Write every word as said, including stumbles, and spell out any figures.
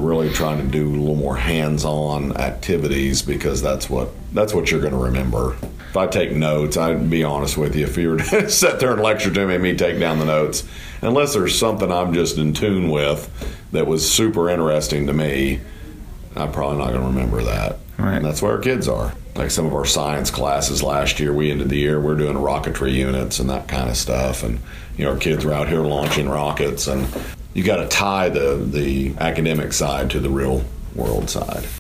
really trying to do a little more hands-on activities because that's what that's what you're going to remember. If I take notes, I'd be honest with you, if you were to sit there and lecture to me and me take down the notes, unless there's something I'm just in tune with that was super interesting to me, I'm probably not going to remember that. Right. And that's where our kids are. Like some of our science classes last year, we ended the year, we're doing rocketry units and that kind of stuff. And, you know, our kids are out here launching rockets. And you got to tie the, the academic side to the real world side.